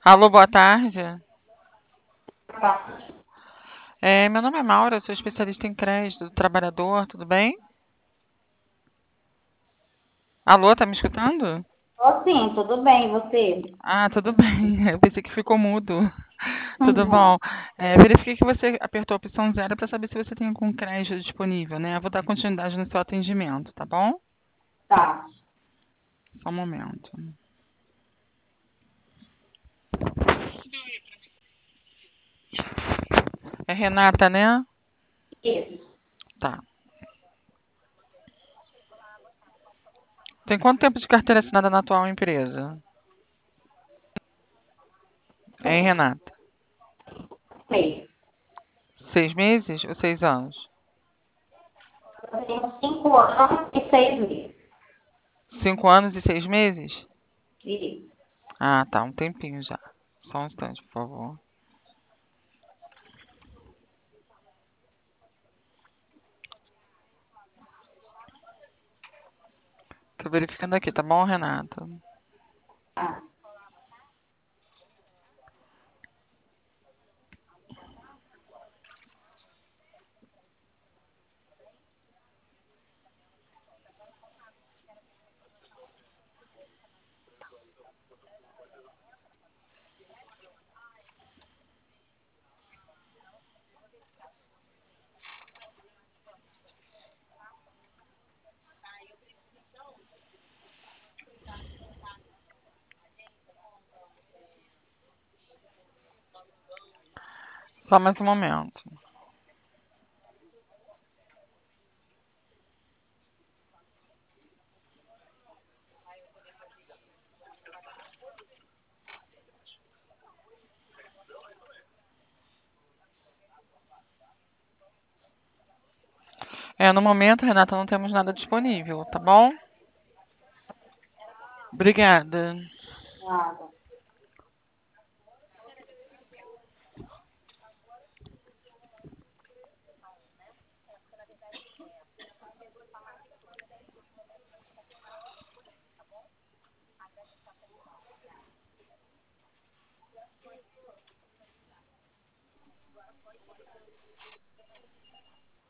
Alô, boa tarde. Tá. Meu nome é Maura, eu sou especialista em crédito do trabalhador, tudo bem? Alô, tá me escutando? Tô sim, tudo bem, e você? Ah, tudo bem. Eu pensei que ficou mudo. Tudo bom? Não, Verifiquei que você apertou a opção zero para saber se você tem algum crédito disponível, né? Eu vou dar continuidade no seu atendimento, tá bom? tá. Só um momento. É Renata, né? Isso. Tá. Tem quanto tempo de carteira assinada na atual empresa? Hein, Renata? Sei. 6 meses ou 6 anos? Eu tenho 5 anos e 6 meses. 5 anos e 6 meses? Isso. Ah, tá, um tempinho já. Só um instante, por favor. Tô verificando aqui, tá bom, Renato? Tá. Só mais um momento. No momento, Renata, não temos nada disponível, tá bom? Obrigada. Nada.